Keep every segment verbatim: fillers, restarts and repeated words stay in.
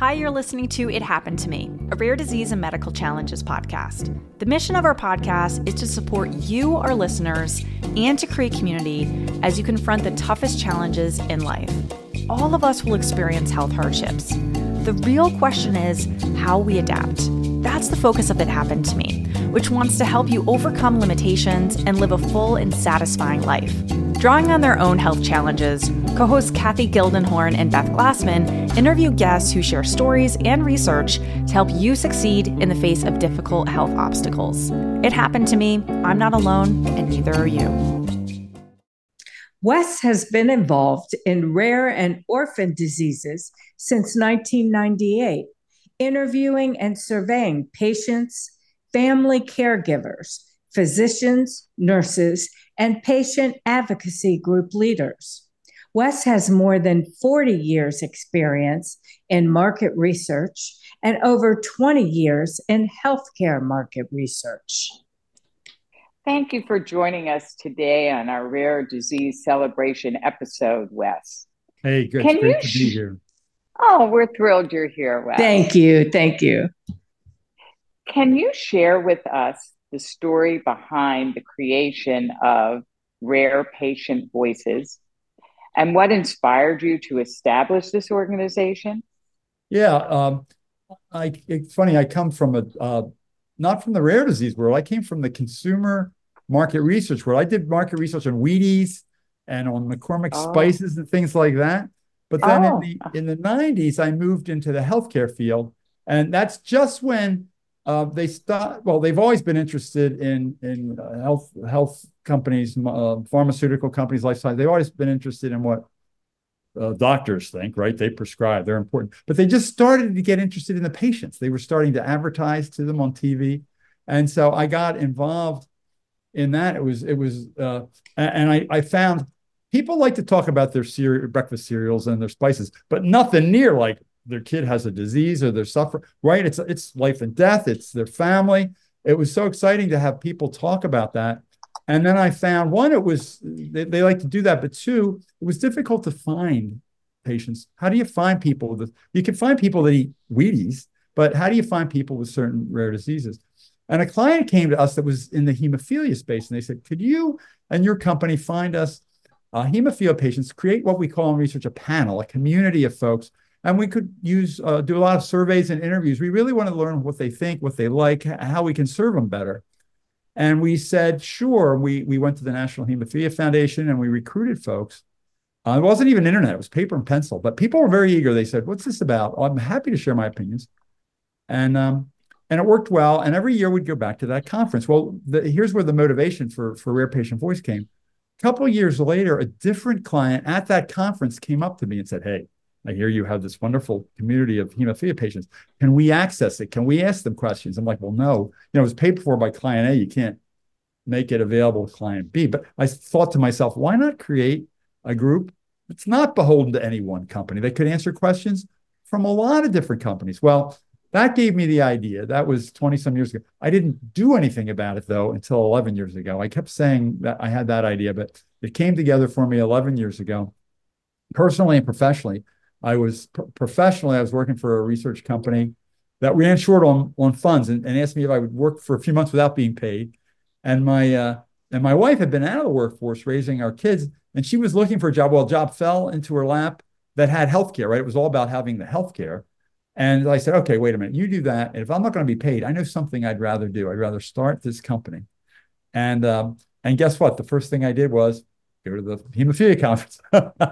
Hi, you're listening to It Happened to Me, a rare disease and medical challenges podcast. The mission of our podcast is to support you, our listeners, and to create community as you confront the toughest challenges in life. All of us will experience health hardships. The real question is how we adapt. That's the focus of It Happened to Me, which wants to help you overcome limitations and live a full and satisfying life. Drawing on their own health challenges, co-hosts Kathy Gildenhorn and Beth Glassman interview guests who share stories and research to help you succeed in the face of difficult health obstacles. It happened to me. I'm not alone, and neither are you. Wes has been involved in rare and orphan diseases since nineteen ninety-eight, interviewing and surveying patients, family caregivers, physicians, nurses, and patient advocacy group leaders. Wes has more than forty years experience in market research and over twenty years in healthcare market research. Thank you for joining us today on our Rare Disease Celebration episode, Wes. Hey, good. Can it's great you to sh- be here. Oh, we're thrilled you're here, Wes. Thank you. Thank you. Can you share with us the story behind the creation of Rare Patient Voices and what inspired you to establish this organization? Yeah, um, I, it's funny. I come from a uh, not from the rare disease world. I came from the consumer market research world. I did market research on Wheaties and on McCormick Oh. spices and things like that. But then Oh. in the in the nineties, I moved into the healthcare field, and that's just when uh, they start. Well, they've always been interested in in uh, health health companies, uh, pharmaceutical companies, life science. They've always been interested in what uh, doctors think, right? They prescribe, they're important, but they just started to get interested in the patients. They were starting to advertise to them on T V, and so I got involved in that. It was it was, uh, and I I found. People like to talk about their cereal, breakfast cereals and their spices, but nothing near like their kid has a disease or they're suffering, right? It's it's life and death. It's their family. It was so exciting to have people talk about that. And then I found, one, it was, they, they like to do that, but two, it was difficult to find patients. How do you find people with, you can find people that eat Wheaties, but how do you find people with certain rare diseases? And a client came to us that was in the hemophilia space, and they said, could you and your company find us Uh, hemophilia patients, create what we call in research a panel, a community of folks, and we could use uh, do a lot of surveys and interviews. We really want to learn what they think, what they like, how we can serve them better. And we said, sure. We we went to the National Hemophilia Foundation and we recruited folks. Uh, it wasn't even internet; it was paper and pencil. But people were very eager. They said, "What's this about?" Oh, I'm happy to share my opinions, and um, and it worked well. And every year we'd go back to that conference. Well, the, here's where the motivation for for Rare Patient Voice came. A couple of years later, a different client at that conference came up to me and said, hey, I hear you have this wonderful community of hemophilia patients. Can we access it? Can we ask them questions? I'm like, well, no. You know, it was paid for by client A. You can't make it available to client B. But I thought to myself, why not create a group that's not beholden to any one company that could answer questions from a lot of different companies? Well, that gave me the idea. That was twenty some years ago. I didn't do anything about it, though, until eleven years ago. I kept saying that I had that idea, but it came together for me eleven years ago. Personally and professionally, I was professionally, I was working for a research company that ran short on, on funds and, and asked me if I would work for a few months without being paid. And my uh, and my wife had been out of the workforce raising our kids, and she was looking for a job. Well, a job fell into her lap that had healthcare, right? It was all about having the healthcare. And I said, okay, wait a minute, you do that. And if I'm not going to be paid, I know something I'd rather do. I'd rather start this company. And um, and guess what? The first thing I did was go to the hemophilia conference.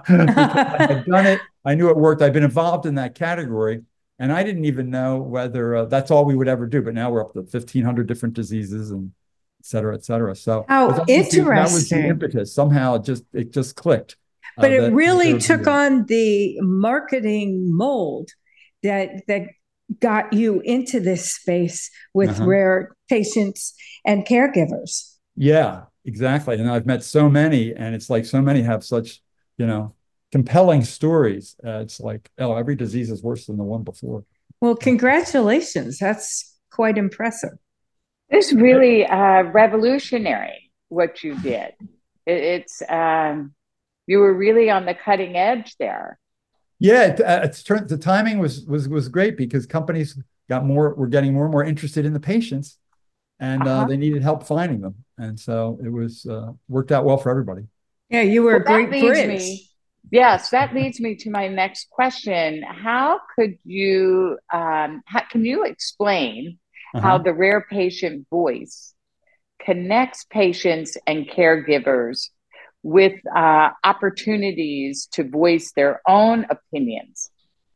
I had done it. I knew it worked. I've been involved in that category. And I didn't even know whether uh, that's all we would ever do. But now we're up to fifteen hundred different diseases and et cetera, et cetera. So How that was the- interesting. That was the impetus. Somehow it just, it just clicked. uh, But it that- really that- took on the marketing mold that that got you into this space with Uh-huh. rare patients and caregivers. Yeah, exactly. And I've met so many, and it's like so many have such, you know, compelling stories. Uh, it's like, oh, every disease is worse than the one before. Well, congratulations. That's quite impressive. It's really uh, revolutionary what you did. It, it's um, you were really on the cutting edge there. Yeah, it, uh, it's turned, the timing was was was great because companies got more, were getting more and more interested in the patients, and uh, Uh-huh. they needed help finding them, and so it was uh, worked out well for everybody. Yeah, you were Well, a that great leads bridge. me, yes, that leads me to my next question. How could you, um, how, can you explain how Uh-huh. the rare patient voice connects patients and caregivers with uh, opportunities to voice their own opinions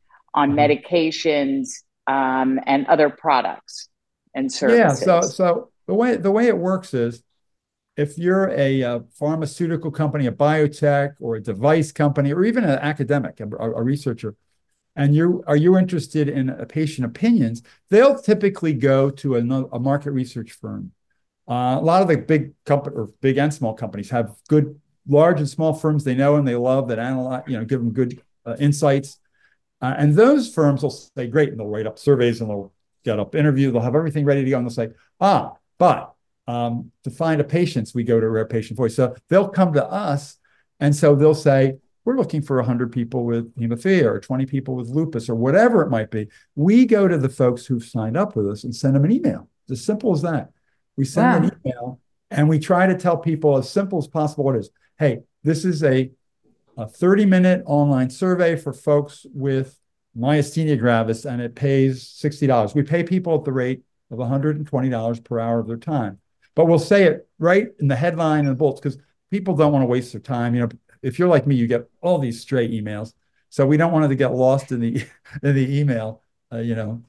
on Uh-huh. medications um, and other products and Yeah, so services? so the way the way it works is, if you're a, uh pharmaceutical company, a biotech, or a device company, or even an academic, a, a researcher, and you are you interested in a patient opinions, they'll typically go to a, a market research firm. Uh, a lot of the big company, or big and small companies, have good large and small firms they know and they love, that analyze, you know, give them good uh, insights. Uh, and those firms will say, great, and they'll write up surveys and they'll get up interview. They'll have everything ready to go. And they'll say, ah, but um, to find a patient, we go to Rare Patient Voice. So they'll come to us. And so they'll say, we're looking for one hundred people with hemophilia, or twenty people with lupus, or whatever it might be. We go to the folks who've signed up with us and send them an email. It's as simple as that. We send Wow. an email and we try to tell people as simple as possible what it is. Hey, this is a a thirty minute online survey for folks with myasthenia gravis, and it pays sixty dollars. We pay people at the rate of one hundred twenty dollars per hour of their time. But we'll say it right in the headline and the bullets, because people don't want to waste their time. You know, if you're like me, you get all these stray emails. So we don't want it to get lost in the in the email, uh, you know,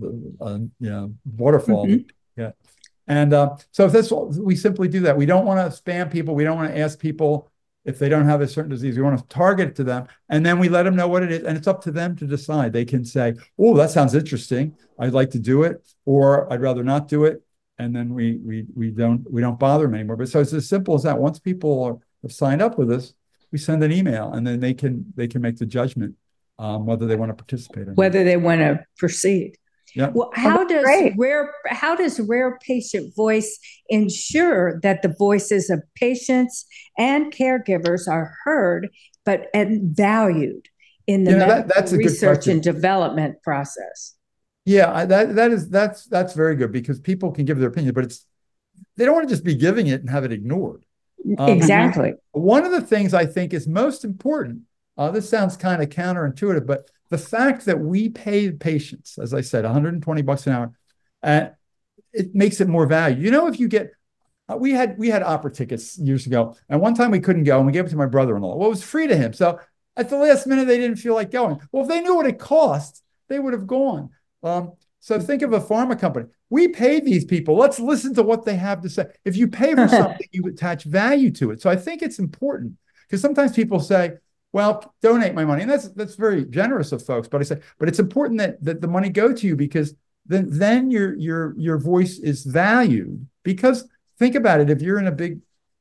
uh, you know, waterfall. Mhm. Yeah. And uh, so if that's, we simply do that. We don't want to spam people. We don't want to ask people if they don't have a certain disease. We want to target it to them, and then we let them know what it is, and it's up to them to decide. They can say, oh, that sounds interesting, I'd like to do it, or I'd rather not do it, and then we we we don't we don't bother them anymore. But so it's as simple as that. Once people are, have signed up with us, we send an email, and then they can they can make the judgment um, whether they want to participate or not. Whether they want to proceed. Yeah. Well, Well, how that's does great. rare how does Rare Patient Voice ensure that the voices of patients and caregivers are heard but and valued in the You know, that, medical that's a good research question. and development process? Yeah, I, that that is that's that's very good, because people can give their opinion, but it's, they don't want to just be giving it and have it ignored. Um, Exactly. One of the things I think is most important, uh, this sounds kind of counterintuitive, but the fact that we pay patients, as I said, one hundred twenty bucks an hour, uh, it makes it more value. You know, if you get, uh, we had we had opera tickets years ago, and one time we couldn't go, and we gave it to my brother-in-law. Well, it was free to him. So at the last minute, they didn't feel like going. Well, if they knew what it cost, they would have gone. Um, so think of a pharma company. We pay these people. Let's listen to what they have to say. If you pay for something, you attach value to it. So I think it's important, because sometimes people say, well, donate my money. And that's that's very generous of folks. But I say, but it's important that, that the money go to you, because then, then your your your voice is valued. Because think about it, if you're in a big,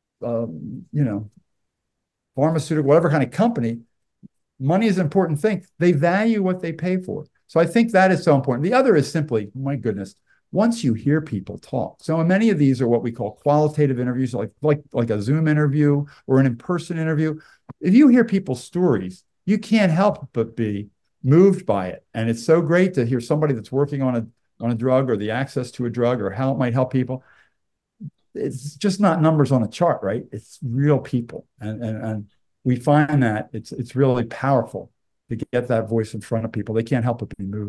um, you know, pharmaceutical, whatever kind of company, money is an important thing. They value what they pay for. So I think that is so important. The other is simply, my goodness, once you hear people talk. So many of these are what we call qualitative interviews, like like like a Zoom interview or an in-person interview. If you hear people's stories, you can't help but be moved by it. And it's so great to hear somebody that's working on a on a drug, or the access to a drug, or how it might help people. It's just not numbers on a chart, right? It's real people. And and, and we find that it's it's really powerful to get that voice in front of people. They can't help but be moved.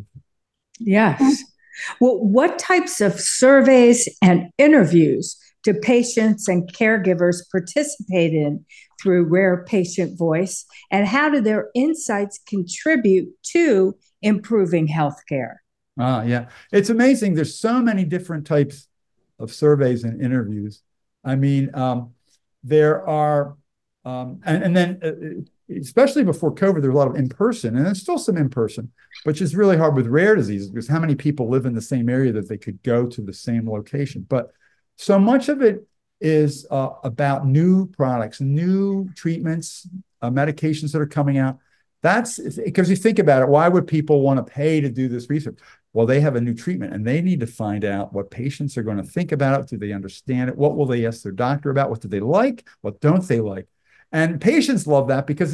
Yes. Well, what types of surveys and interviews do patients and caregivers participate in through Rare Patient Voice, and how do their insights contribute to improving healthcare? Ah, yeah. It's amazing. There's so many different types of surveys and interviews. I mean, um, there are, um, and, and then uh, especially before COVID, there's a lot of in-person, and there's still some in-person, which is really hard with rare diseases, because how many people live in the same area that they could go to the same location? But so much of it is uh, about new products, new treatments, uh, medications that are coming out. That's because you think about it, why would people want to pay to do this research? Well, they have a new treatment, and they need to find out what patients are going to think about it. Do they understand it? What will they ask their doctor about? What do they like? What don't they like? And patients love that, because it's,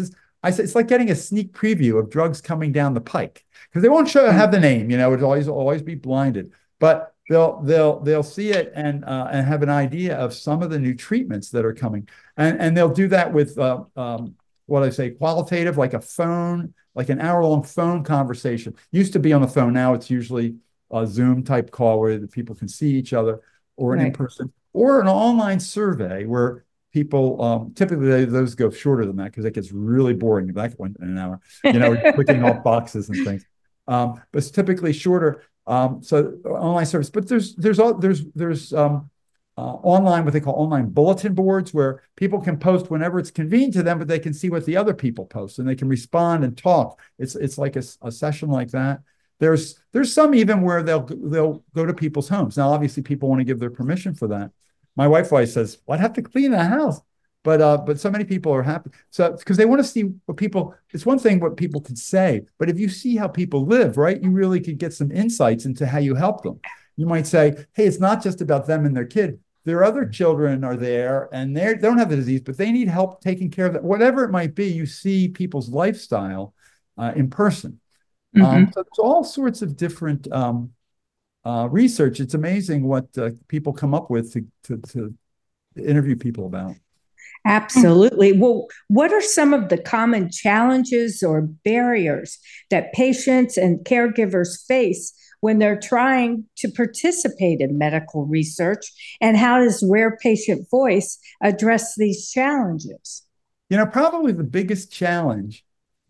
I say it's like getting a sneak preview of drugs coming down the pike because they won't show have the name, you know, it'll always always be blinded, but they'll they'll they'll see it and uh, and have an idea of some of the new treatments that are coming, and and they'll do that with uh, um, what I say qualitative, like a phone, like an hour long phone conversation. Used to be on the phone, now it's usually a Zoom type call where the people can see each other, or an right. in person, or an online survey where people um, typically they, those go shorter than that because it gets really boring. That went in an hour, you know, clicking off boxes and things. Um, but it's typically shorter. Um, so online service, but there's there's all there's there's um, uh, online what they call online bulletin boards where people can post whenever it's convenient to them, but they can see what the other people post and they can respond and talk. It's it's like a, a session like that. There's there's some even where they'll they'll go to people's homes. Now, obviously, people want to give their permission for that. My wife always says, well, I'd have to clean the house. But uh, but so many people are happy. So because they want to see what people, it's one thing what people could say, but if you see how people live, right, you really could get some insights into how you help them. You might say, hey, it's not just about them and their kid. Their other children are there and they don't have the disease, but they need help taking care of that. Whatever it might be, you see people's lifestyle uh, in person. Mm-hmm. Um, so there's all sorts of different um, uh, research. It's amazing what uh, people come up with to, to, to interview people about. Absolutely. Well, what are some of the common challenges or barriers that patients and caregivers face when they're trying to participate in medical research? And how does Rare Patient Voice address these challenges? You know, probably the biggest challenge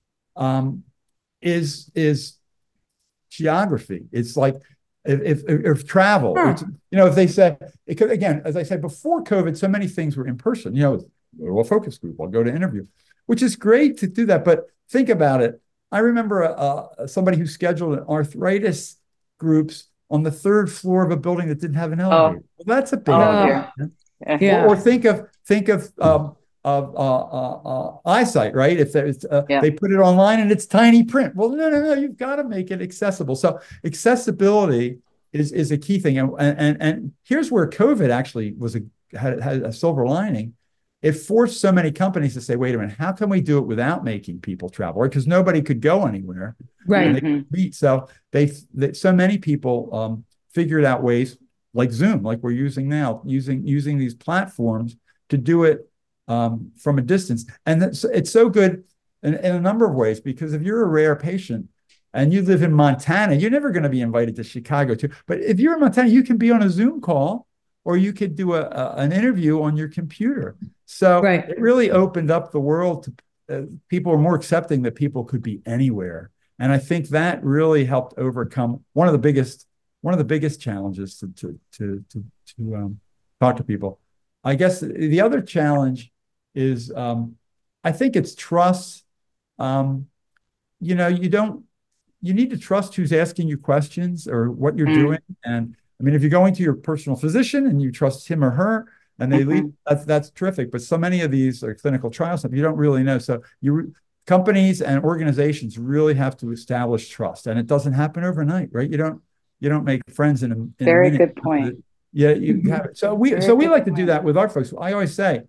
um, is, is geography. It's like if, if, if travel, huh. you know, if they said, it could, again, as I said, before COVID, so many things were in person, you know, go to a focus group, I'll go to interview, which is great to do that. But think about it. I remember uh, somebody who scheduled an arthritis groups on the third floor of a building that didn't have an elevator. Oh. Well, that's a big oh, yeah. yeah. Or, or think of think of um, of uh, uh, uh, eyesight, right? If there's uh, yeah. they put it online and it's tiny print. Well, no, no, no. You've got to make it accessible. So accessibility is is a key thing. And and and here's where COVID actually was a had, had a silver lining. It forced so many companies to say, wait a minute, how can we do it without making people travel? Because nobody could go anywhere. Right. And they could meet. So they, they so many people um, figured out ways like Zoom, like we're using now, using using these platforms to do it um, from a distance. And it's, it's so good in, in a number of ways, because if you're a rare patient and you live in Montana, you're never going to be invited to Chicago too. But if you're in Montana, you can be on a Zoom call, or you could do a, a an interview on your computer. So right. it really opened up the world to uh, people are more accepting that people could be anywhere. And I think that really helped overcome one of the biggest, one of the biggest challenges to, to, to, to, to um, talk to people. I guess the other challenge is, um, I think it's trust. Um, you know, you don't, you need to trust who's asking you questions or what you're mm. doing. And I mean, if you're going to your personal physician and you trust him or her, and they mm-hmm. leave, that's, that's terrific. But so many of these are clinical trials, you don't really know. So you companies and organizations really have to establish trust, and it doesn't happen overnight, right? You don't you don't make friends in a, in very a minute. good point. Yeah, you mm-hmm. have it. So we very so we like point. to do that with our folks. I always say,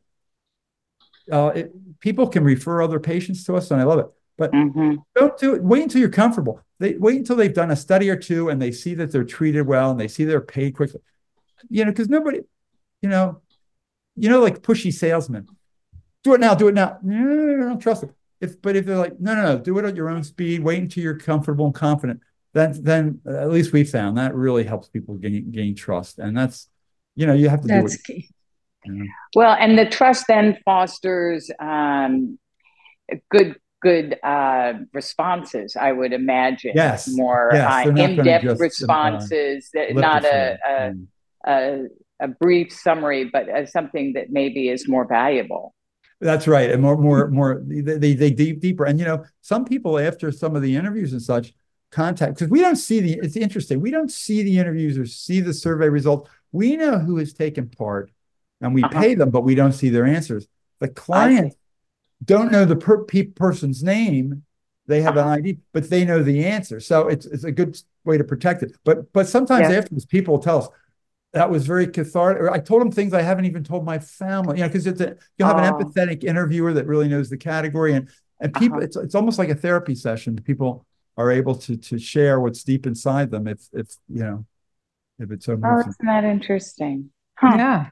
uh, it, people can refer other patients to us, and I love it. But mm-hmm. don't do it. Wait until you're comfortable. They wait until they've done a study or two, and they see that they're treated well, and they see they're paid quickly. You know, because nobody, you know. You know, like pushy salesmen. Do it now, do it now. No, no, no, I don't trust it. If, but if they're like, no, no, no, do it at your own speed, wait until you're comfortable and confident, then, then uh, at least we found that really helps people gain, gain trust. And that's, you know, you have to do it. That's key. You know? Well, and the trust then fosters um, good, good uh, responses, I would imagine. Yes. More yes, uh, in-depth just, responses, uh, not a, a, a a brief summary, but as something that maybe is more valuable. That's right. And more, more, more, they, they, they deep, deeper. And, you know, some people after some of the interviews and such contact, because we don't see the, it's interesting. We don't see the interviews or see the survey results. We know who has taken part and we uh-huh. pay them, but we don't see their answers. The clients don't know the per, pe- person's name. They have uh-huh. an I D, but they know the answer. So it's, it's a good way to protect it. But, but sometimes yeah. afterwards, people tell us, that was very cathartic. I told them things I haven't even told my family, you know, because it's a, you'll have oh. an empathetic interviewer that really knows the category. And, and people, Uh-huh. it's it's almost like a therapy session. People are able to to share what's deep inside them if if you know if it so Oh, moves them. isn't that interesting? Huh. Yeah.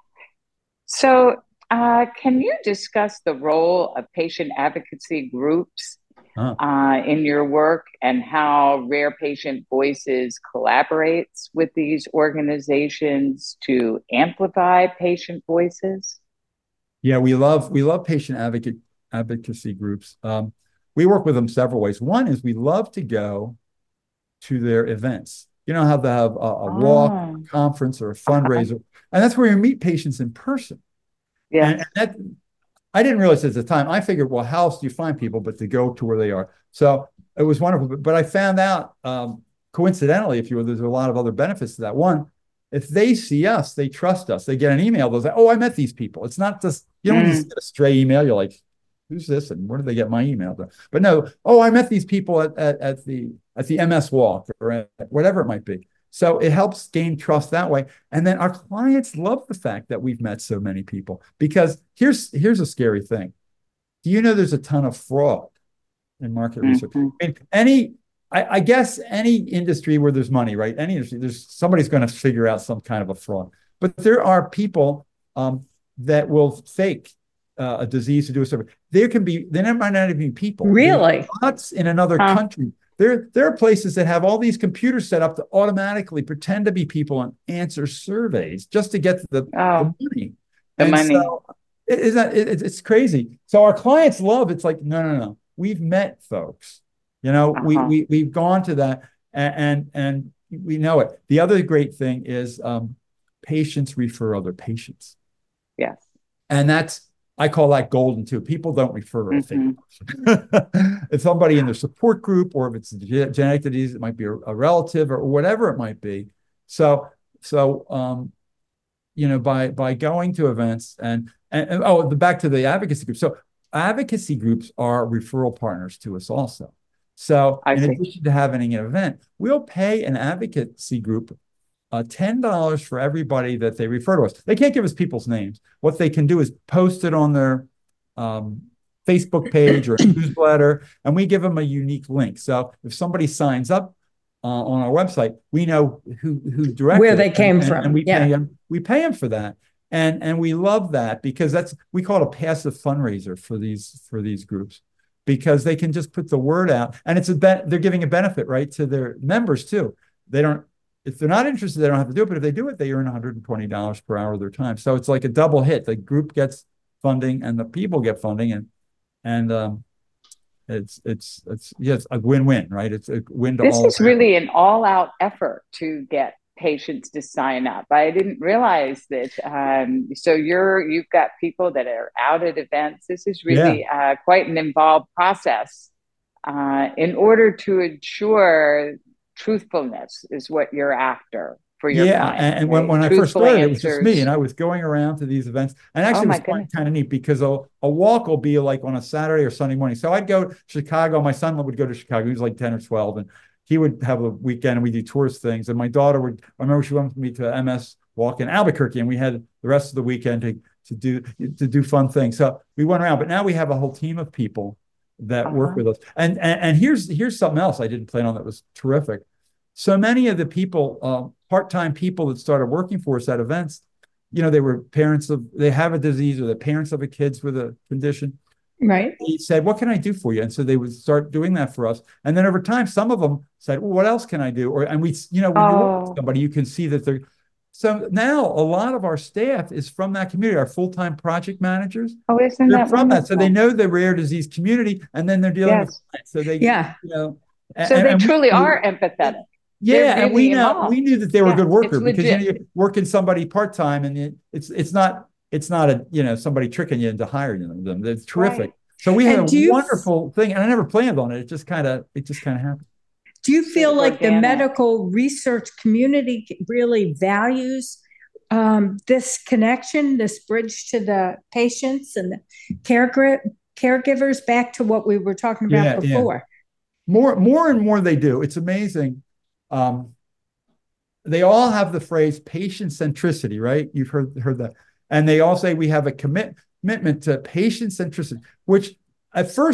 So, uh, can you discuss the role of patient advocacy groups Huh. uh, in your work and how Rare Patient Voices collaborates with these organizations to amplify patient voices? Yeah, we love we love patient advocate advocacy groups. Um, we work with them several ways. One is we love to go to their events. You know how they have a, a walk, Oh, a conference, or a uh-huh. fundraiser, and that's where you meet patients in person. And, Yes. and that I didn't realize at the time. I figured, well, how else do you find people but to go to where they are? So it was wonderful. But, but I found out um, coincidentally, if you will, there's a lot of other benefits to that. One, if they see us, they trust us. They get an email. They'll say, "Oh, I met these people." It's not just you don't just Mm, get a stray email. You're like, "Who's this?" And where did they get my email? But no, "Oh, I met these people at at, at the at the M S Walk or at whatever it might be." So it helps gain trust that way. And then our clients love the fact that we've met so many people because here's here's a scary thing. Do you know there's a ton of fraud in market research? mhm. I mean, any I, I guess any industry where there's money, right? Any industry, there's somebody's going to figure out some kind of a fraud. But there are people um, that will fake uh, a disease to do a survey. There can be, there might not even be people. Really? There's bots in another Huh. country. There, there are places that have all these computers set up to automatically pretend to be people and answer surveys just to get the, Oh, the money. the And money. so it, it's, not, it, it's crazy. So our clients love, it's like, no, no, no. We've met folks. You know, we, Uh-huh. we, we've gone to that and, and, and we know it. The other great thing is um, patients refer other patients. Yes. And that's, I call that golden too. People don't refer a fake Mhm. person. It's somebody in their support group, or if it's a ge- genetic disease, it might be a, a relative or whatever it might be. So, so, um, you know, by, by going to events and, and, and oh, the, back to the advocacy group. So advocacy groups are referral partners to us also. So I in see. addition to having an event, we'll pay an advocacy group uh, ten dollars for everybody that they refer to us. They can't give us people's names. What they can do is post it on their um, Facebook page or newsletter, and we give them a unique link. So if somebody signs up uh, on our website, we know who who directed Where they it, came and, from. and we Yeah. pay them. We pay them for that, and and we love that because that's we call it a passive fundraiser for these for these groups because they can just put the word out, and it's a be- they're giving a benefit right to their members too. They don't. If they're not interested, they don't have to do it. But if they do it, they earn one hundred twenty dollars per hour of their time. So it's like a double hit. The group gets funding and the people get funding. And and um, it's, it's, it's, yes, a win-win, right? It's a win to This all. is really an all-out effort to get patients to sign up. I didn't realize that. Um, so you're you've got people that are out at events. This is really uh, quite an involved process uh, in order to ensure truthfulness is what you're after for your Yeah, clients. and, and Right? when, when I first Truthful started, it was just me, answers. and I was going around to these events, and Oh actually it my was quite goodness. kind of neat because a, a walk will be like on a Saturday or Sunday morning. So I'd go to Chicago. My son would go to Chicago. He was like ten or twelve, and he would have a weekend, and we do tourist things. And my daughter would. I remember she went with me to M S Walk in Albuquerque, and we had the rest of the weekend to to do to do fun things. So we went around, but now we have a whole team of people that Uh-huh. work with us. And, and and here's here's something else I didn't plan on that was terrific. So many of the people, uh, part-time people that started working for us at events, you know, they were parents of, they have a disease or the parents of a kids with a condition. Right. He said, "What can I do for you?" And so they would start doing that for us. And then over time, some of them said, "Well, what else can I do?" Or, and we, you know, when you work with Oh, somebody, you can see that they're, so now a lot of our staff is from that community, our full-time project managers. oh, isn't They're that from that. So they wonderful? know the rare disease community and then they're dealing with Yes. clients. So they, Yeah. you know, So and, they and we truly knew, are empathetic. They're yeah, and really we know involved. we knew that they were a Yeah, good worker it's because you know legit. you're working somebody part-time and it, it's it's not it's not a you know somebody tricking you into hiring them. It's terrific. Right. So we had And a do you wonderful thing, and I never planned on it. It just kind of it just kind of happened. do you feel Sort of like the organic. medical research community really values um, this connection, this bridge to the patients and the caregiver, caregivers? Back to what we were talking about Yeah, yeah. before. More more and more they do. It's amazing. Um, they all have the phrase patient centricity, right? You've heard heard that, and they all say we have a commit, commitment to patient centricity, which at first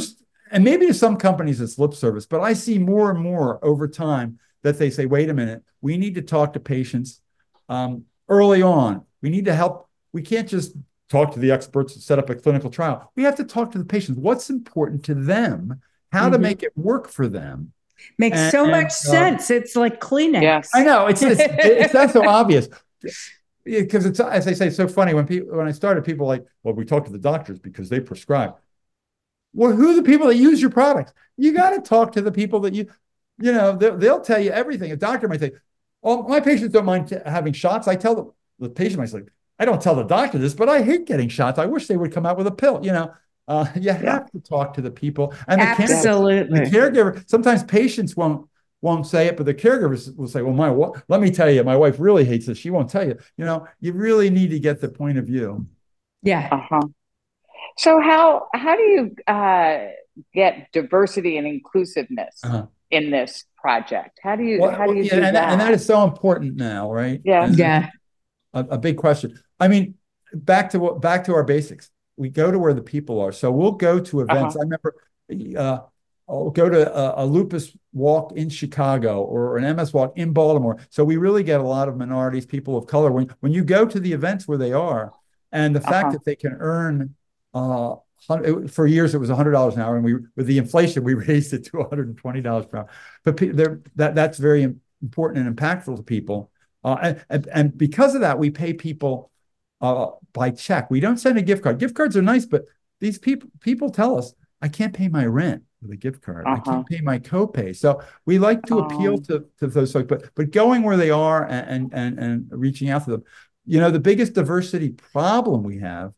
and maybe to some companies it's lip service, but I see more and more over time that they say, wait a minute, we need to talk to patients um, early on. We need to help. We can't just talk to the experts and set up a clinical trial. We have to talk to the patients. What's important to them, how mm-hmm. to make it work for them. Makes and, so and, much uh, sense. It's like Kleenex. Yes. I know. It's, it's, it's not so obvious. Because it's, as I say, it's so funny when people, when I started, people were like, well, we talk to the doctors because they prescribe. Well, who are the people that use your products? You got to talk to the people that you, you know, they'll, they'll tell you everything. A doctor might say, oh, my patients don't mind t- having shots. I tell the, the patient, I say, I don't tell the doctor this, but I hate getting shots. I wish they would come out with a pill. You know, uh, you have yeah. to talk to the people. And the Absolutely. Caregiver, the caregiver, sometimes patients won't, won't say it, but the caregivers will say, well, my, let me tell you, my wife really hates this. She won't tell you. You know, you really need to get the point of view. Yeah. Uh-huh. So how how do you uh, get diversity and inclusiveness uh-huh. in this project? How do you well, how do you yeah, do and that? And that is so important now, right? Yeah, and yeah. A, a big question. I mean, back to what back to our basics. We go to where the people are. So we'll go to events. Uh-huh. I remember uh, I'll go to a, a lupus walk in Chicago or an M S walk in Baltimore. So we really get a lot of minorities, people of color. When when you go to the events where they are, and the fact uh-huh. that they can earn. Uh, for years it was one hundred dollars an hour, and we, with the inflation, we raised it to one hundred twenty dollars per hour. But that that's very important and impactful to people, uh, and and because of that, we pay people uh, by check. We don't send a gift card. Gift cards are nice, but these people people tell us, I can't pay my rent with a gift card. Uh-huh. I can't pay my copay. So we like to um, appeal to, to those folks, but but going where they are and and and reaching out to them. You know, the biggest diversity problem we have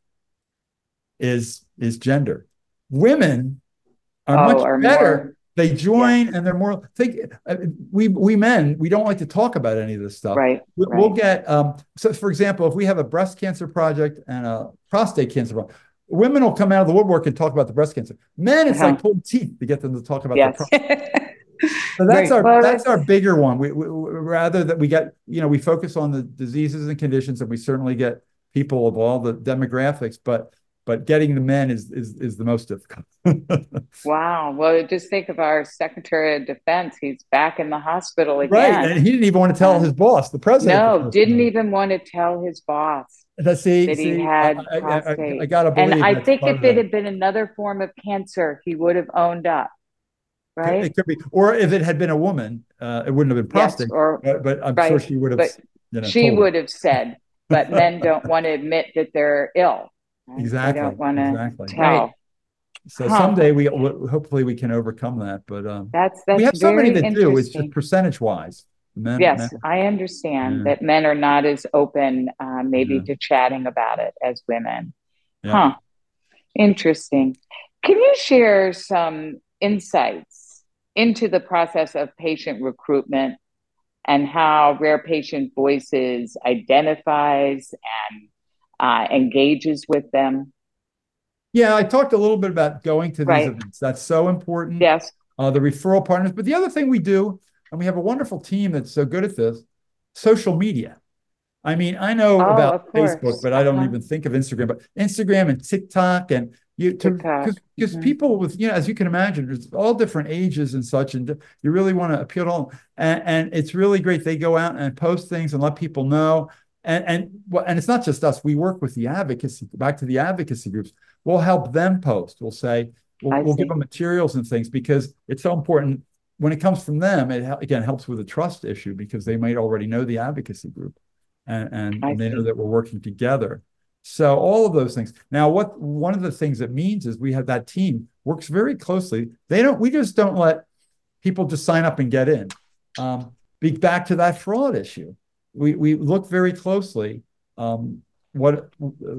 is is gender. Women are oh, much are better. More, they join yeah. and they're more think uh, we we men we don't like to talk about any of this stuff. Right. We, right. We'll get um so for example, if we have a breast cancer project and a prostate cancer project, women will come out of the woodwork and talk about the breast cancer. Men, it's uh-huh. like pulling teeth to get them to talk about yes. the prostate. So that's right. our well, that's, that's our bigger one. We, we, we rather that we get, you know, we focus on the diseases and conditions, and we certainly get people of all the demographics, but But getting the men is is is the most difficult. Wow. Well, just think of our Secretary of Defense. He's back in the hospital again. Right. And he didn't even want to tell um, his boss, the president. No, didn't even want to tell his boss that, see, that see, he had I, prostate. I, I, I gotta believe and I think if it that. had been another form of cancer, he would have owned up. Right. It could be. Or if it had been a woman, uh, it wouldn't have been prostate. Yes, or, but, but I'm right. sure she would have. But you know, she would have said, but men don't want to admit that they're ill. Exactly. They don't want to exactly. tell. Right. So huh. someday we hopefully we can overcome that. But um, that's that's we have so many that do. It's just percentage wise. Men, yes, men. I understand yeah. that men are not as open, uh, maybe yeah. to chatting about it as women. Yeah. Huh. Interesting. Can you share some insights into the process of patient recruitment and how Rare Patient Voices identifies and Uh, engages with them? Yeah, I talked a little bit about going to these right. events. That's so important. Yes. Uh, the referral partners. But the other thing we do, and we have a wonderful team that's so good at this, social media. I mean, I know oh, about Facebook, course. but I don't uh-huh. even think of Instagram. But Instagram and TikTok and you because because mm-hmm. people with, you know, as you can imagine, there's all different ages and such, and you really want to appeal to all. And, and it's really great. They go out and post things and let people know. And and and it's not just us. We work with the advocacy, back to the advocacy groups. We'll help them post. We'll say, we'll, we'll give them materials and things because it's so important. When it comes from them, it again helps with the trust issue because they might already know the advocacy group, and and, and they know that we're working together. So all of those things. Now, what one of the things it means is we have that team works very closely. They don't. We just don't let people just sign up and get in. Um, be back to that fraud issue. We we look very closely. Um, what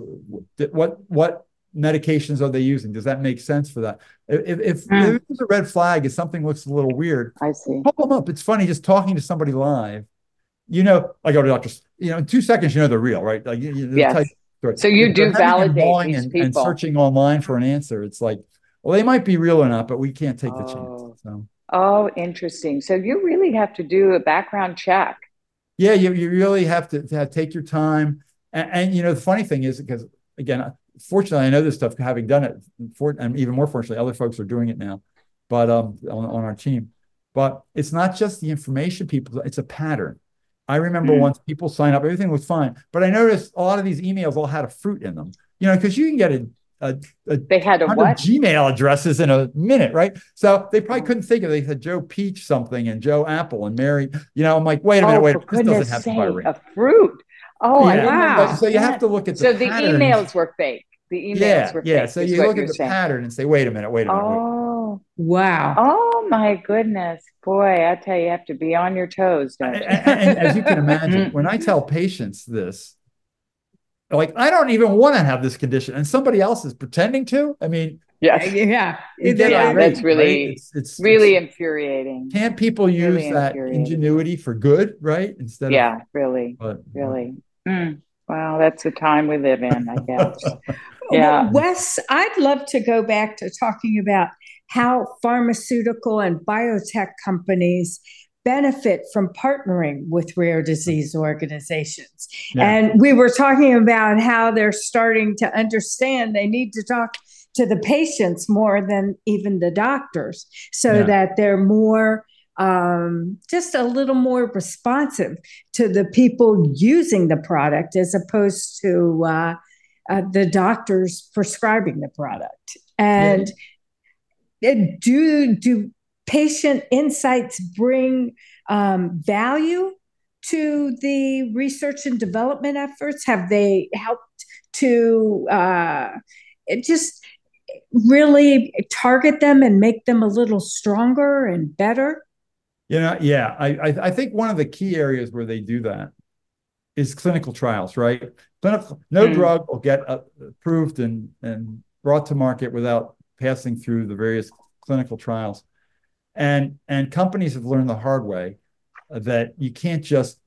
what what medications are they using? Does that make sense for that? If if, mm. if there's a red flag, if something looks a little weird, I see. Pull them up. It's funny just talking to somebody live. You know, I go to doctors. You know, in two seconds, you know they're real, right? Like, you, you, yes. type, so you do validate these and, people and searching online for an answer. It's like, well, they might be real or not, but we can't take oh. the chance. So. Oh, interesting. So you really have to do a background check. Yeah, you, you really have to, to have, take your time. And, and, you know, the funny thing is, because, again, fortunately, I know this stuff having done it, for, and even more fortunately, other folks are doing it now, but um, on, on our team. But it's not just the information people, it's a pattern. I remember mm. once people sign up, everything was fine, but I noticed a lot of these emails all had a fruit in them, you know, because you can get a, a, a they had a what? Gmail addresses in a minute, right? So they probably couldn't think of it. They had Joe Peach something and Joe Apple and Mary, you know, I'm like, wait a minute, oh, wait, for this doesn't have sake, to buy a fruit. Oh, yeah. wow. So you have to look at the So the patterns. emails were fake. The emails yeah, were yeah. fake. So you look at the saying. pattern and say, wait a minute, wait a minute. Oh, wait. Wow. Oh, my goodness. Boy, I tell you, you have to be on your toes, don't you? And, and as you can imagine, when I tell patients this, like, I don't even want to have this condition, and somebody else is pretending to. I mean, yeah, yeah, yeah, that's really, right? it's, it's really it's, infuriating. Can't people use really that ingenuity for good, right? Instead yeah, of, really, but, really. Mm. Wow, that's the time we live in, I guess. Yeah, well, Wes, I'd love to go back to talking about how pharmaceutical and biotech companies benefit from partnering with rare disease organizations. Yeah. And we were talking about how they're starting to understand they need to talk to the patients more than even the doctors, so yeah. that they're more, um, just a little more responsive to the people using the product as opposed to uh, uh, the doctors prescribing the product. And yeah. do, do patient insights bring um, value to the research and development efforts? Have they helped to uh, just really target them and make them a little stronger and better? You know, yeah, I, I, I think one of the key areas where they do that is clinical trials, right? Clinical, no mm. drug will get approved and, and brought to market without passing through the various clinical trials. And, and companies have learned the hard way that you can't just,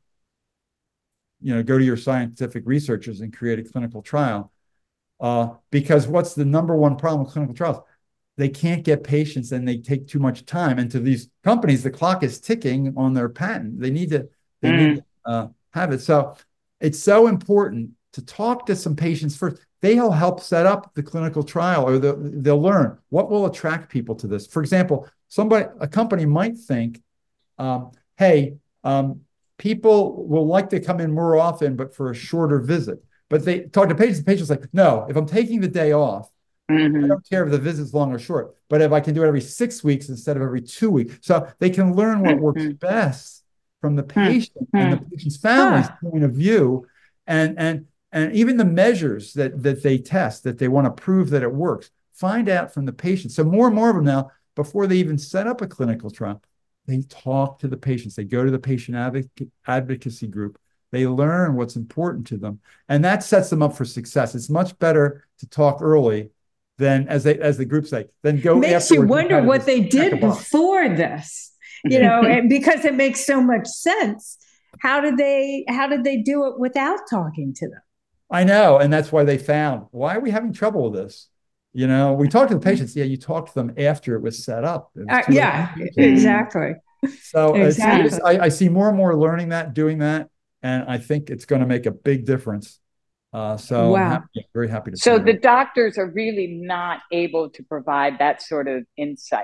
you know, go to your scientific researchers and create a clinical trial. Uh, because what's the number one problem with clinical trials? They can't get patients and they take too much time. And to these companies, the clock is ticking on their patent. They need to, they mm. need to uh, have it. So it's so important to talk to some patients first. They'll help set up the clinical trial, or they'll, they'll learn what will attract people to this. For example, somebody, a company might think, um, hey, um, people will like to come in more often, but for a shorter visit. But they talk to patients, the patients like, no, if I'm taking the day off, mm-hmm. I don't care if the visit's long or short, but if I can do it every six weeks instead of every two weeks. So they can learn what mm-hmm. works best from the patient mm-hmm. and the patient's family's huh. point of view, and, and, and even the measures that, that they test, that they want to prove that it works, find out from the patient. So more and more of them now, before they even set up a clinical trial, they talk to the patients. They go to the patient advoc- advocacy group. They learn what's important to them, and that sets them up for success. It's much better to talk early than, as they, as the group say, then go. Makes you wonder what they did before this, you know, and because it makes so much sense. How did they? How did they do it without talking to them? I know, and that's why they found, why are we having trouble with this? You know, we talk to the patients. Yeah, you talk to them after it was set up. Was uh, yeah, exactly. So exactly. It's, it's, I, I see more and more learning that, doing that. And I think it's going to make a big difference. Uh, so wow. I'm happy, very happy to. So the it. doctors are really not able to provide that sort of insight.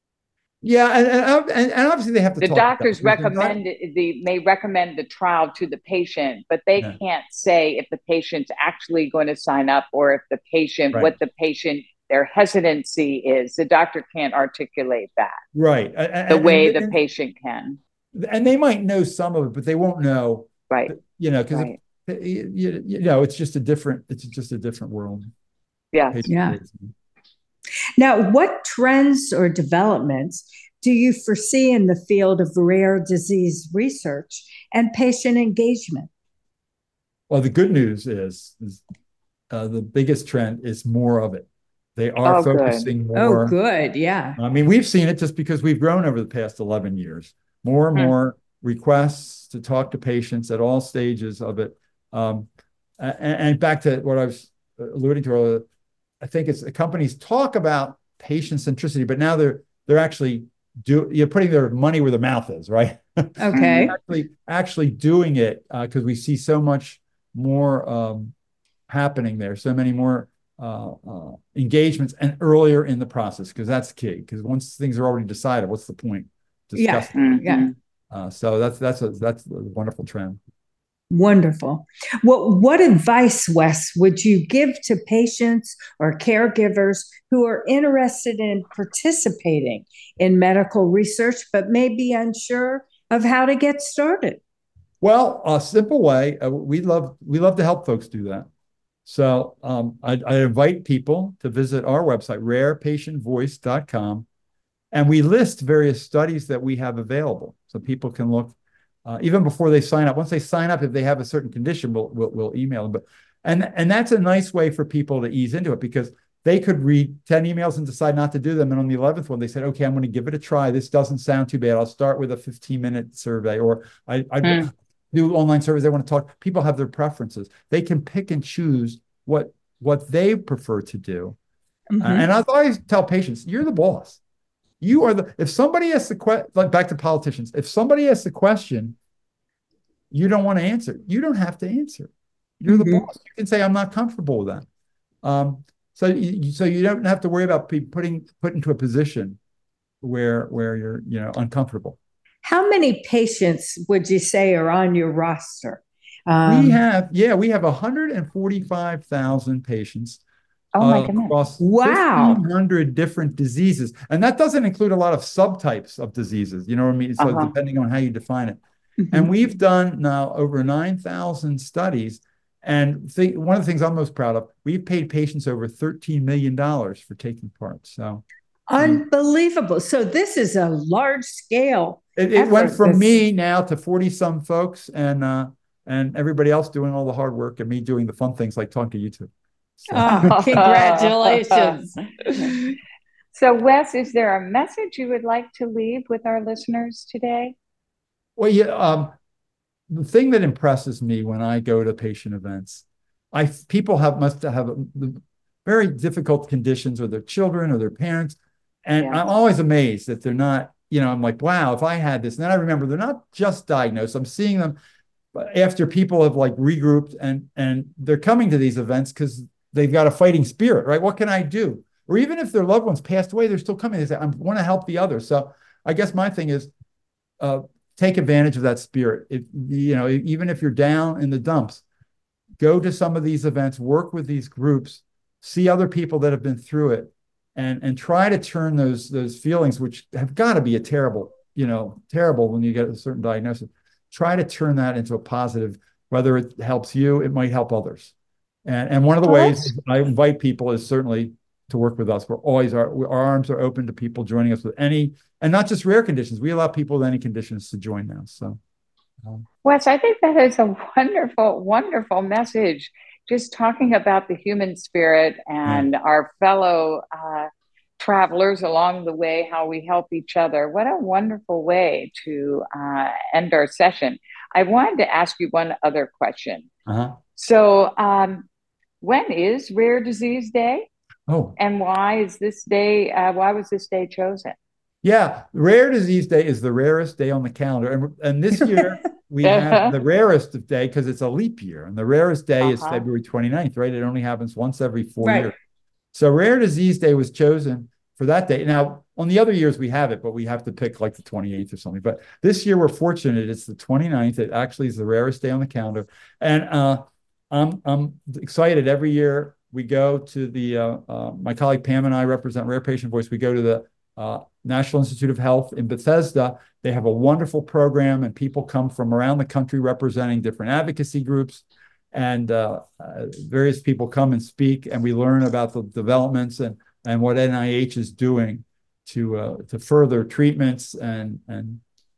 Yeah, and and, and obviously they have to. The talk doctors recommend not, the may recommend the trial to the patient, but they yeah. can't say if the patient's actually going to sign up, or if the patient, right. what the patient, their hesitancy is. The doctor can't articulate that, right? The and, way and, the and, patient can. And they might know some of it, but they won't know. Right. You know, because right. you, you know, it's just a different, it's just a different world. Yeah. Yeah. Now, what trends or developments do you foresee in the field of rare disease research and patient engagement? Well, the good news is, is uh, the biggest trend is more of it. They are oh, focusing good. more. Oh, good. Yeah. I mean, we've seen it just because we've grown over the past eleven years. More and hmm. more requests to talk to patients at all stages of it. Um, and, and back to what I was alluding to earlier, I think it's companies talk about patient centricity, but now they're they're actually do you're putting their money where their mouth is, right? Okay. actually, actually doing it because uh, we see so much more um, happening there, so many more uh, uh, engagements and earlier in the process, because that's key. Because once things are already decided, what's the point discussing? Yeah, Mm-hmm. yeah. Uh, so that's that's a that's a wonderful trend. Wonderful. What what advice, Wes, would you give to patients or caregivers who are interested in participating in medical research but may be unsure of how to get started? Well, a simple way. Uh, we love we love to help folks do that. So um, I, I invite people to visit our website, rare patient voice dot com, and we list various studies that we have available, so people can look uh, even before they sign up. Once they sign up, if they have a certain condition, we'll we'll, we'll email them. But and and that's a nice way for people to ease into it, because they could read ten emails and decide not to do them, and on the eleventh one, they said, "Okay, I'm going to give it a try. This doesn't sound too bad. I'll start with a fifteen minute survey, or I." I mm. do online surveys. They want to talk. People have their preferences. They can pick and choose what what they prefer to do. Mm-hmm. Uh, and I always tell patients, you're the boss. You are the, if somebody asks the question, like back to politicians, if somebody asks the question, you don't want to answer, you don't have to answer. You're mm-hmm. the boss. You can say, I'm not comfortable with that. Um, so, you, so you don't have to worry about being putting, put into a position where, where you're, you know, uncomfortable. How many patients would you say are on your roster? Um, we have, yeah, we have one hundred forty-five thousand patients oh my uh, goodness. across wow. fifteen hundred different diseases. And that doesn't include a lot of subtypes of diseases, you know what I mean? So uh-huh. depending on how you define it. Mm-hmm. And we've done now over nine thousand studies. And th- one of the things I'm most proud of, we've paid patients over thirteen million dollars for taking part. So unbelievable. Um, so this is a large scale. It, it went from me now to forty some folks, and uh, and everybody else doing all the hard work, and me doing the fun things like talking to you two. So. Oh, congratulations. So, Wes, is there a message you would like to leave with our listeners today? Well, yeah. Um, the thing that impresses me when I go to patient events, I people have must have very difficult conditions with their children or their parents, and yeah. I'm always amazed that they're not. You know, I'm like, wow, if I had this, and then I remember they're not just diagnosed. I'm seeing them after people have like regrouped, and and they're coming to these events because they've got a fighting spirit, right? What can I do? Or even if their loved ones passed away, they're still coming. They say, I want to help the others. So I guess my thing is uh, take advantage of that spirit. If, you know, even if you're down in the dumps, go to some of these events, work with these groups, see other people that have been through it. And and try to turn those those feelings, which have got to be a terrible, you know, terrible when you get a certain diagnosis. Try to turn that into a positive. Whether it helps you, it might help others. And and one of the oh, ways I invite people is certainly to work with us. We're always our our arms are open to people joining us with any, and not just rare conditions. We allow people with any conditions to join now. So, um, Wes, I think that is a wonderful, wonderful message. Just talking about the human spirit and yeah. our fellow uh, travelers along the way, how we help each other. What a wonderful way to uh, end our session. I wanted to ask you one other question. Uh-huh. So um, when is Rare Disease Day? Oh. And why is this day, uh, why was this day chosen? Yeah, Rare Disease Day is the rarest day on the calendar. And, and this year, we have the rarest of day because it's a leap year. And the rarest day uh-huh. is February twenty-ninth, right? It only happens once every four right. years. So Rare Disease Day was chosen for that day. Now, on the other years, we have it, but we have to pick like the twenty-eighth or something. But this year, we're fortunate. It's the twenty-ninth. It actually is the rarest day on the calendar. And uh, I'm, I'm excited. Every year, we go to the, uh, uh, my colleague Pam and I represent Rare Patient Voice. We go to the uh, National Institute of Health in Bethesda. They have a wonderful program, and people come from around the country representing different advocacy groups, and uh, uh, various people come and speak, and we learn about the developments and and what N I H is doing to uh, to further treatments and and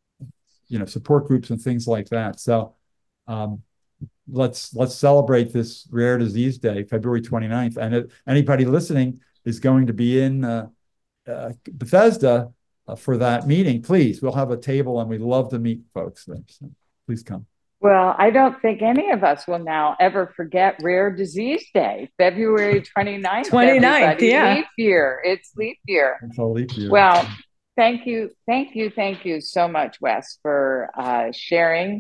you know support groups and things like that. So um, let's let's celebrate this Rare Disease Day, February twenty-ninth, and if anybody listening is going to be in uh, uh, Bethesda uh, for that meeting, please, we'll have a table, and we'd love to meet folks there. So please come. Well, I don't think any of us will now ever forget Rare Disease Day, February twenty-ninth. twenty-ninth, yeah. Leap year. It's leap year. It's a leap year. Well, thank you. Thank you. Thank you so much, Wes, for uh, sharing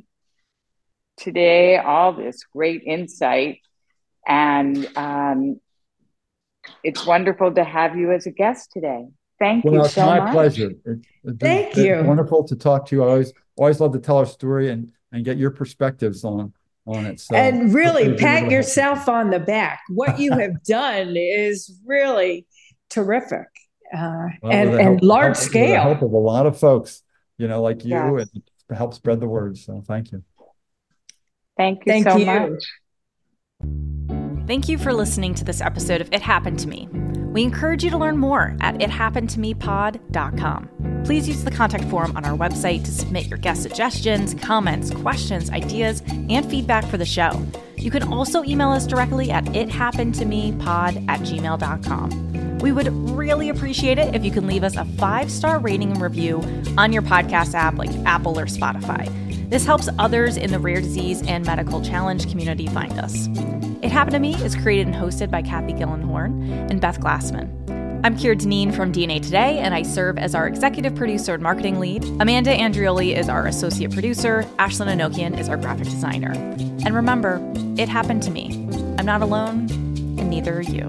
today all this great insight. And um, It's wonderful to have you as a guest today. Thank well, you it's so my much. pleasure. It, it's Thank been you. Wonderful to talk to you. I always always love to tell our story and and get your perspectives on on it. So and really pat you. yourself on the back. What you have done is really terrific, uh, well, and, and help, large help, scale. With the help of a lot of folks, you know, like you, yes. and to help spread the word. So thank you. Thank you thank so you. much. Thank you for listening to this episode of It Happened to Me. We encourage you to learn more at it happened to me pod dot com. Please use the contact form on our website to submit your guest suggestions, comments, questions, ideas, and feedback for the show. You can also email us directly at it happened to me pod at gmail dot com. We would really appreciate it if you can leave us a five-star rating and review on your podcast app like Apple or Spotify. This helps others in the rare disease and medical challenge community find us. It Happened to Me is created and hosted by Kathy Gillenhorn and Beth Glassman. I'm Keira Dineen from D N A Today, and I serve as our executive producer and marketing lead. Amanda Andrioli is our associate producer. Ashlyn Anokian is our graphic designer. And remember, it happened to me. I'm not alone, and neither are you.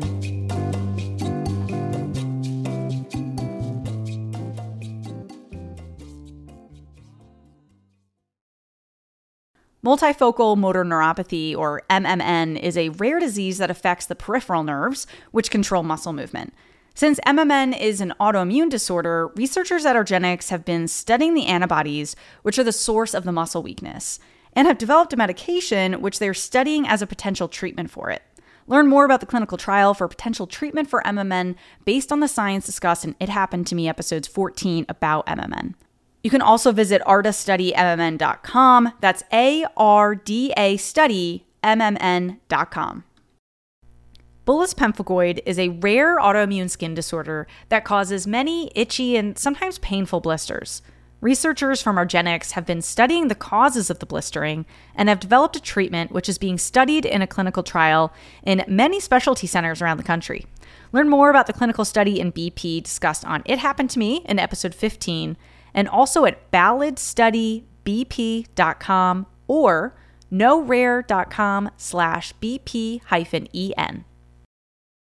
Multifocal motor neuropathy, or M M N, is a rare disease that affects the peripheral nerves, which control muscle movement. Since M M N is an autoimmune disorder, researchers at argenx have been studying the antibodies, which are the source of the muscle weakness, and have developed a medication which they're studying as a potential treatment for it. Learn more about the clinical trial for potential treatment for M M N based on the science discussed in It Happened to Me episodes fourteen about M M N. You can also visit arda study m m n dot com. That's A R D A study M M N dot com. Bullous pemphigoid is a rare autoimmune skin disorder that causes many itchy and sometimes painful blisters. Researchers from argenx have been studying the causes of the blistering and have developed a treatment which is being studied in a clinical trial in many specialty centers around the country. Learn more about the clinical study in B P discussed on It Happened to Me in episode fifteen, and also at ballad study b p dot com or no rare dot com slash B P hyphen E N.